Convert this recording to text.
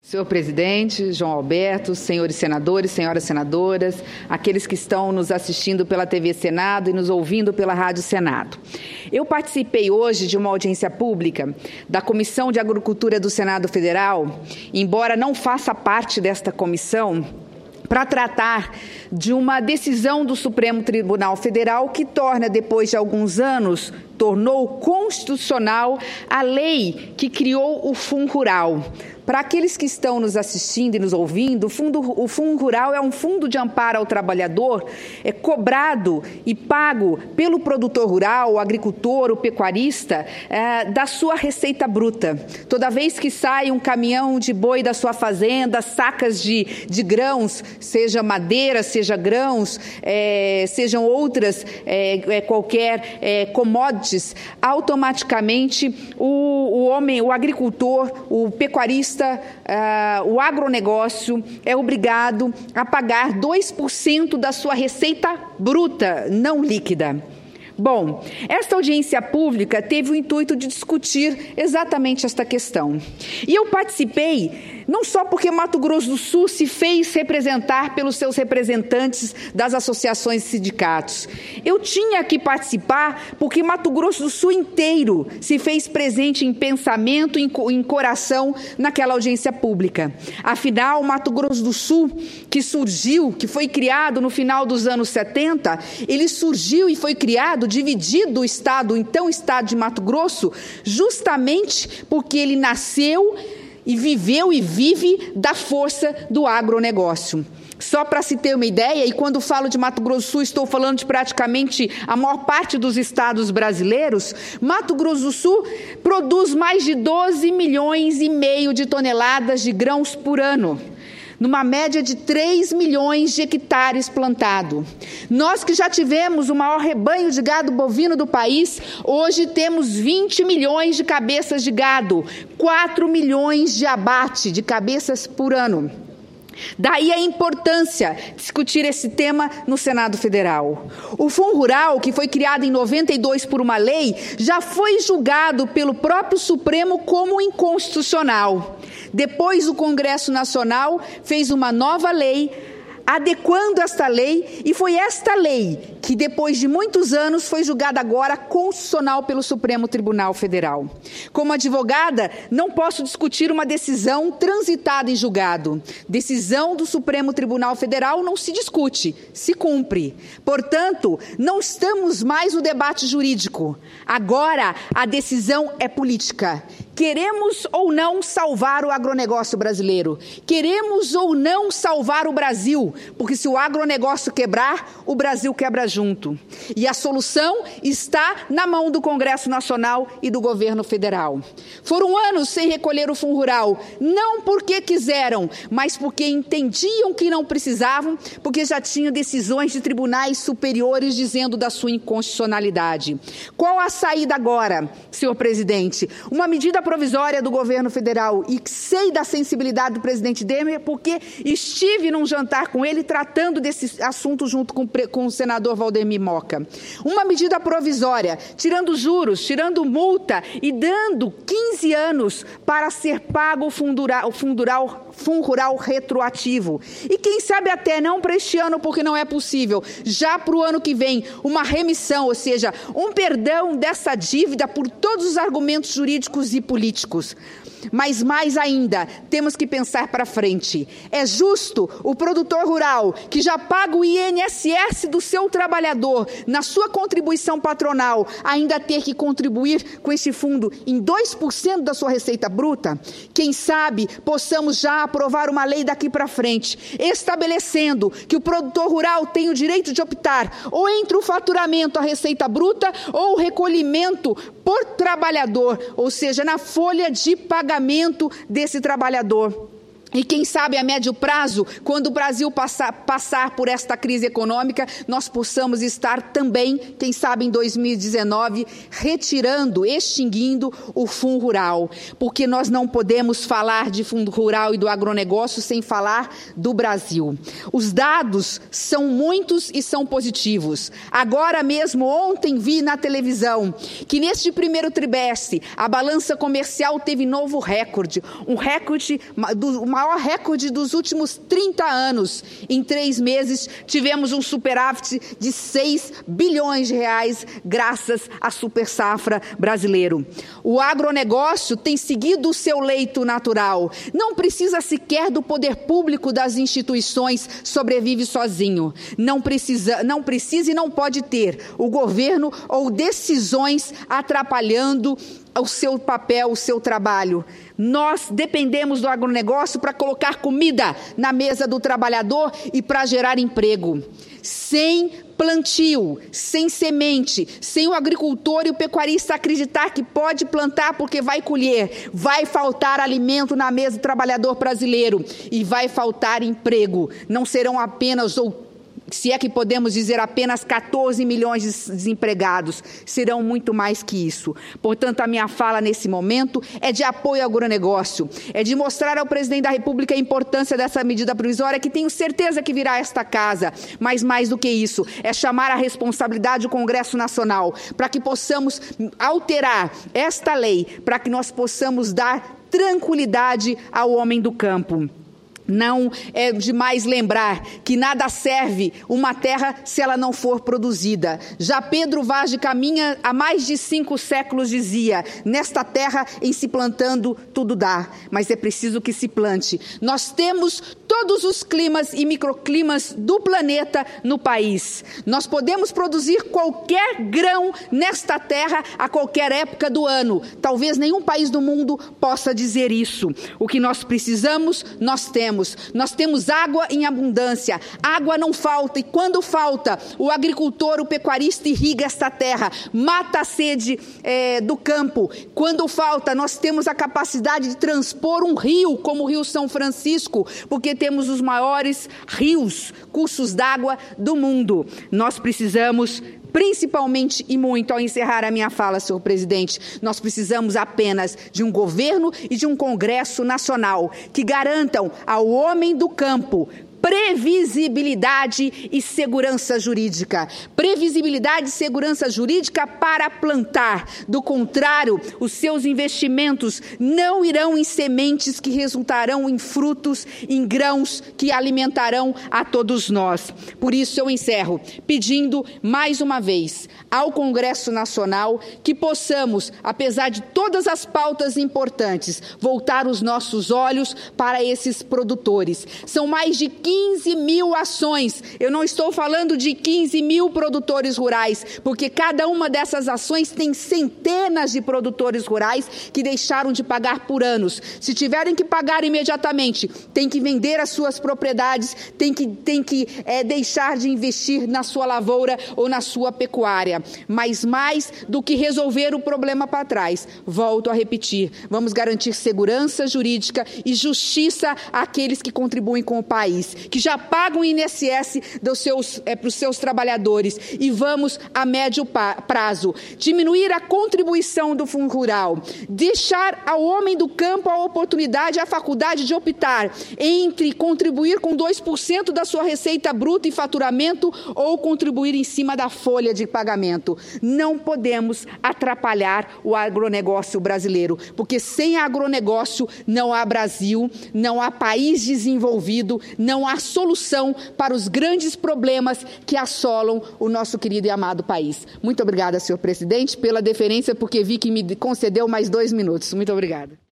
Senhor presidente, João Alberto, senhores senadores, senhoras senadoras, aqueles que estão nos assistindo pela TV Senado e nos ouvindo pela Rádio Senado. Eu participei hoje de uma audiência pública da Comissão de Agricultura do Senado Federal, embora não faça parte desta comissão, para tratar de uma decisão do Supremo Tribunal Federal que torna, depois de alguns anos, tornou constitucional a lei que criou o Fundo Rural. Para aqueles que estão nos assistindo e nos ouvindo, o Fundo Rural é um fundo de amparo ao trabalhador, cobrado e pago pelo produtor rural, o agricultor, o pecuarista, da sua receita bruta. Toda vez que sai um caminhão de boi da sua fazenda, sacas de grãos, seja madeira, seja grãos, sejam outras qualquer commodities, automaticamente o agricultor, o pecuarista, o agronegócio é obrigado a pagar 2% da sua receita bruta, não líquida. Bom, esta audiência pública teve o intuito de discutir exatamente esta questão. E eu participei não só porque Mato Grosso do Sul se fez representar pelos seus representantes das associações e sindicatos. Eu tinha que participar porque Mato Grosso do Sul inteiro se fez presente em pensamento e em coração naquela audiência pública. Afinal, Mato Grosso do Sul, que foi criado no final dos anos 70, ele surgiu e foi criado dividido o Estado, então Estado de Mato Grosso, justamente porque ele nasceu e viveu e vive da força do agronegócio. Só para se ter uma ideia, e quando falo de Mato Grosso do Sul, estou falando de praticamente a maior parte dos estados brasileiros, Mato Grosso do Sul produz mais de 12 milhões e meio de toneladas de grãos por ano, numa média de 3 milhões de hectares plantado. Nós que já tivemos o maior rebanho de gado bovino do país, hoje temos 20 milhões de cabeças de gado, 4 milhões de abate de cabeças por ano. Daí a importância de discutir esse tema no Senado Federal. O Fundo Rural, que foi criado em 92 por uma lei, já foi julgado pelo próprio Supremo como inconstitucional. Depois, o Congresso Nacional fez uma nova lei, adequando esta lei, e foi esta lei que, depois de muitos anos, foi julgada agora constitucional pelo Supremo Tribunal Federal. Como advogada, não posso discutir uma decisão transitada em julgado. Decisão do Supremo Tribunal Federal não se discute, se cumpre. Portanto, não estamos mais no debate jurídico. Agora, a decisão é política. Queremos ou não salvar o agronegócio brasileiro? Queremos ou não salvar o Brasil? Porque se o agronegócio quebrar, o Brasil quebra junto. E a solução está na mão do Congresso Nacional e do governo federal. Foram anos sem recolher o Fundo Rural, não porque quiseram, mas porque entendiam que não precisavam, porque já tinham decisões de tribunais superiores dizendo da sua inconstitucionalidade. Qual a saída agora, senhor presidente? Uma medida provisória do governo federal, e sei da sensibilidade do presidente Temer, porque estive num jantar com ele tratando desse assunto junto com o senador Valdemir Moca. Uma medida provisória, tirando juros, tirando multa e dando 15 anos para ser pago o Fundo Rural retroativo. E quem sabe até não para este ano, porque não é possível, já para o ano que vem, uma remissão, ou seja, um perdão dessa dívida por todos os argumentos jurídicos e políticos. Mas mais ainda, temos que pensar para frente. É justo o produtor rural, que já paga o INSS do seu trabalhador na sua contribuição patronal, ainda ter que contribuir com este fundo em 2% da sua receita bruta? Quem sabe possamos já aprovar uma lei daqui para frente, estabelecendo que o produtor rural tem o direito de optar ou entre o faturamento, a receita bruta, ou o recolhimento por trabalhador, ou seja, na folha de pagamento desse trabalhador. E quem sabe a médio prazo, quando o Brasil passar por esta crise econômica, nós possamos estar também, quem sabe em 2019, extinguindo o Fundo Rural. Porque nós não podemos falar de Fundo Rural e do agronegócio sem falar do Brasil. Os dados são muitos e são positivos. Agora mesmo, ontem vi na televisão que neste primeiro trimestre a balança comercial teve novo recorde, um recorde do maior recorde dos últimos 30 anos. Em 3 meses, tivemos um superávit de 6 bilhões de reais, graças à super safra brasileiro. O agronegócio tem seguido o seu leito natural. Não precisa sequer do poder público, das instituições, sobrevive sozinho. Não precisa e não pode ter o governo ou decisões atrapalhando o seu papel, o seu trabalho. Nós dependemos do agronegócio para colocar comida na mesa do trabalhador e para gerar emprego. Sem plantio, sem semente, sem o agricultor e o pecuarista acreditar que pode plantar porque vai colher, vai faltar alimento na mesa do trabalhador brasileiro e vai faltar emprego. Não serão apenas, ou se é que podemos dizer, apenas 14 milhões de desempregados, serão muito mais que isso. Portanto, a minha fala nesse momento é de apoio ao agronegócio, é de mostrar ao presidente da República a importância dessa medida provisória, que tenho certeza que virá a esta casa, mas mais do que isso, é chamar a responsabilidade do Congresso Nacional, para que possamos alterar esta lei, para que nós possamos dar tranquilidade ao homem do campo. Não é demais lembrar que nada serve uma terra se ela não for produzida. Já Pedro Vaz de Caminha, há mais de 5 séculos, dizia: nesta terra, em se plantando, tudo dá, mas é preciso que se plante. Nós temos todos os climas e microclimas do planeta no país. Nós podemos produzir qualquer grão nesta terra a qualquer época do ano. Talvez nenhum país do mundo possa dizer isso. O que nós precisamos, nós temos. Nós temos água em abundância, água não falta, e quando falta, o agricultor, o pecuarista irriga esta terra, mata a sede do campo. Quando falta, nós temos a capacidade de transpor um rio, como o Rio São Francisco, porque temos os maiores rios, cursos d'água do mundo. Nós precisamos, principalmente e muito, ao encerrar a minha fala, senhor presidente, nós precisamos apenas de um governo e de um Congresso Nacional que garantam ao homem do campo previsibilidade e segurança jurídica. Previsibilidade e segurança jurídica para plantar. Do contrário, os seus investimentos não irão em sementes que resultarão em frutos, em grãos que alimentarão a todos nós. Por isso eu encerro pedindo mais uma vez ao Congresso Nacional que possamos, apesar de todas as pautas importantes, voltar os nossos olhos para esses produtores. São mais de 15 mil ações. Eu não estou falando de 15 mil produtores rurais, porque cada uma dessas ações tem centenas de produtores rurais que deixaram de pagar por anos. Se tiverem que pagar imediatamente, tem que vender as suas propriedades, tem que deixar de investir na sua lavoura ou na sua pecuária. Mas mais do que resolver o problema para trás, volto a repetir, vamos garantir segurança jurídica e justiça àqueles que contribuem com o país, que já pagam o INSS para os seus trabalhadores, e vamos, a médio prazo, diminuir a contribuição do Fundo Rural, deixar ao homem do campo a oportunidade, a faculdade de optar entre contribuir com 2% da sua receita bruta e faturamento ou contribuir em cima da folha de pagamento. Não podemos atrapalhar o agronegócio brasileiro, porque sem agronegócio não há Brasil, não há país desenvolvido, não há solução para os grandes problemas que assolam o nosso querido e amado país. Muito obrigada, senhor presidente, pela deferência, porque vi que me concedeu mais 2 minutos. Muito obrigada.